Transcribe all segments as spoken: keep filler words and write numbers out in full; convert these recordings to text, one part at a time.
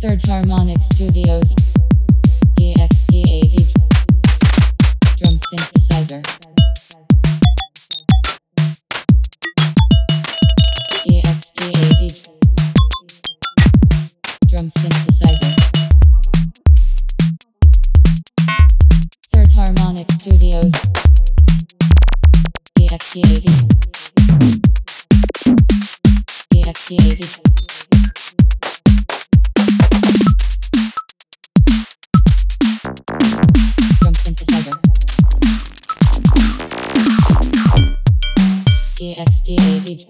Third Harmonic Studios E X T eighty Drum Synthesizer E X T eighty Drum Synthesizer Third Harmonic Studios E X T eighty E X T eighty Drum synthesizer E X T eighty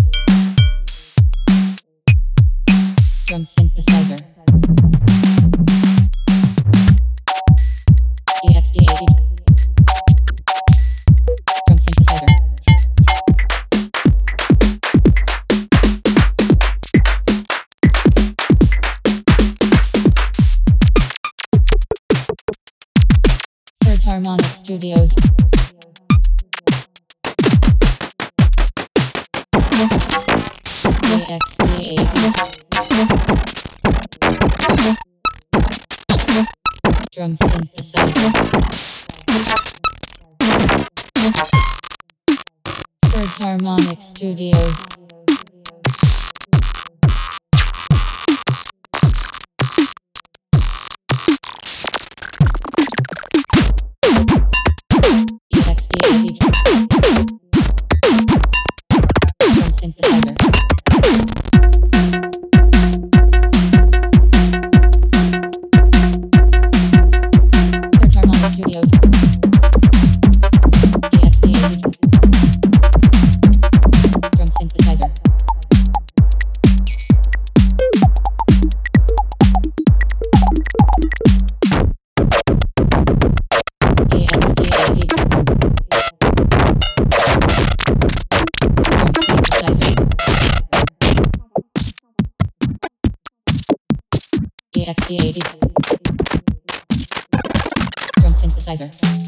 Drum synthesizer E X T eighty Drum synthesizer Third Harmonic Studios E X T eighty Drum synthesizer Third Harmonic Studios E X T eighty Drum synthesizer Third Harmonic Studios E X T eighty Drum synthesizer E X T eighty Drum synthesizer E X T eighty Drum synthesizer